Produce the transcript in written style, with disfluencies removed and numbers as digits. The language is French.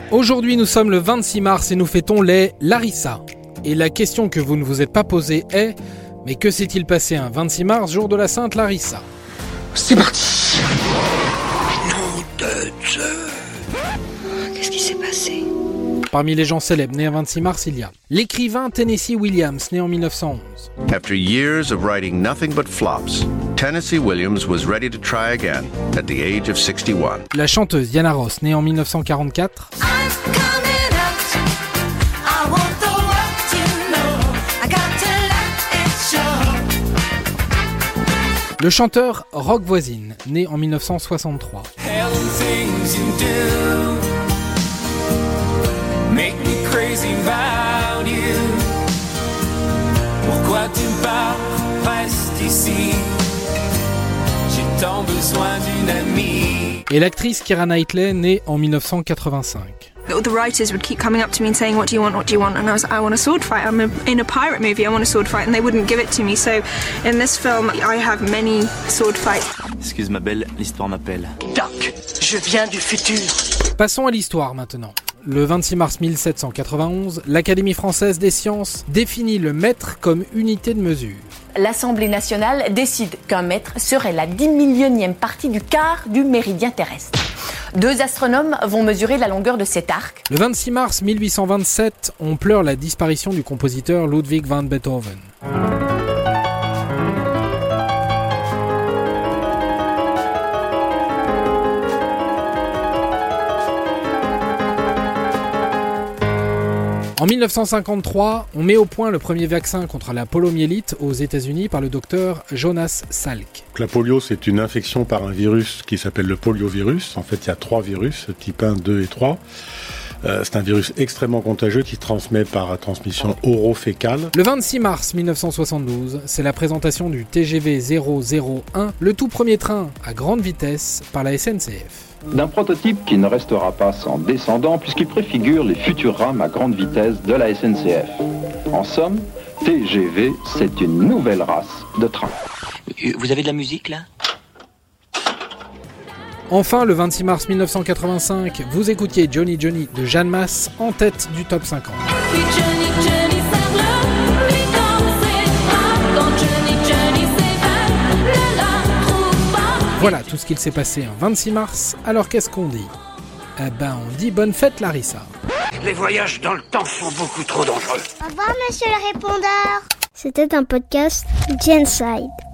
Aujourd'hui, nous sommes le 26 mars et nous fêtons les Larissa. Et la question que vous ne vous êtes pas posée est « Mais que s'est-il passé un 26 mars, jour de la Sainte Larissa ?» C'est parti. Nom de Dieu. Qu'est-ce qui s'est passé ? Parmi les gens célèbres nés un 26 mars, il y a l'écrivain Tennessee Williams, né en 1911. After years of writing nothing but flops, Tennessee Williams was ready to try again at the age of 61. La chanteuse Diana Ross, née en 1944. Le chanteur Roch Voisine, né en 1963. Pourquoi tu pars, reste ici. J'ai tant besoin d'une amie. Et l'actrice Keira Knightley, née en 1985. The writers would keep coming up to me and saying, what do you want? And I was like, I want a sword fight. I'm in a pirate movie, I want a sword fight. And they wouldn't give it to me. So in this film, I have many sword fights. Excuse ma belle, l'histoire m'appelle. Doc, je viens du futur. Passons à l'histoire maintenant. Le 26 mars 1791, l'Académie française des sciences définit le mètre comme unité de mesure. L'Assemblée nationale décide qu'un mètre serait la 10 millionième partie du quart du méridien terrestre. 2 astronomes vont mesurer la longueur de cet arc. Le 26 mars 1827, on pleure la disparition du compositeur Ludwig van Beethoven. En 1953, on met au point le premier vaccin contre la poliomyélite aux États-Unis par le docteur Jonas Salk. La polio, c'est une infection par un virus qui s'appelle le poliovirus. En fait, il y a 3 virus, type 1, 2 et 3. C'est un virus extrêmement contagieux qui se transmet par transmission oro-fécale. Le 26 mars 1972, c'est la présentation du TGV 001, le tout premier train à grande vitesse par la SNCF. D'un prototype qui ne restera pas sans descendant puisqu'il préfigure les futures rames à grande vitesse de la SNCF. En somme, TGV, c'est une nouvelle race de train. Vous avez de la musique là ? Enfin, le 26 mars 1985, vous écoutiez Johnny Johnny de Jeanne Masse en tête du top 50. Voilà tout ce qu'il s'est passé un 26 mars, alors qu'est-ce qu'on dit ? Eh ben, on dit bonne fête Larissa. Les voyages dans le temps sont beaucoup trop dangereux. Au revoir, monsieur le répondeur. C'était un podcast Genside.